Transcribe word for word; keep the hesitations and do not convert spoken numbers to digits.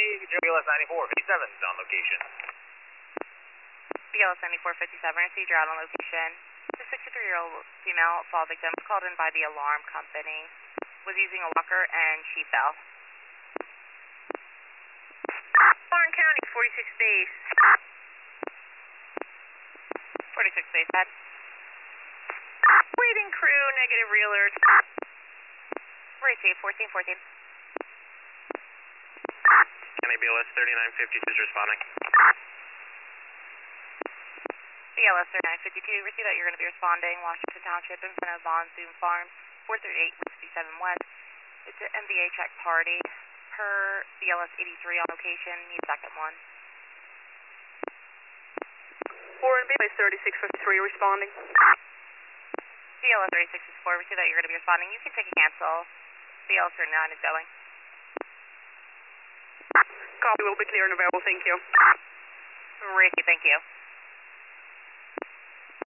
B L S ninety-four fifty-seven is on location. B L S ninety-four fifty-seven, I see you're out on location. The sixty-three-year-old female fall victim was called in by the alarm company. Was using a walker and she fell. Warren County, forty-six base. forty-six base, head. Waiting crew, negative real alert. Receive, fourteen fourteen. County B L S thirty-nine fifty-two is responding. B L S thirty-nine fifty-two, receive that you're going to be responding. Washington Township in front of Von Zoom Farms, four thirty-eight fifty-seven West. It's an M B A check party. Per B L S eighty-three on location, need second one. Warren B L S thirty-six fifty-three responding. B L S thirty-six fifty-four, receive that you're going to be responding. You can take a cancel. B L S thirty-nine is going. Copy, will be clear and available, thank you. Ricky, thank you.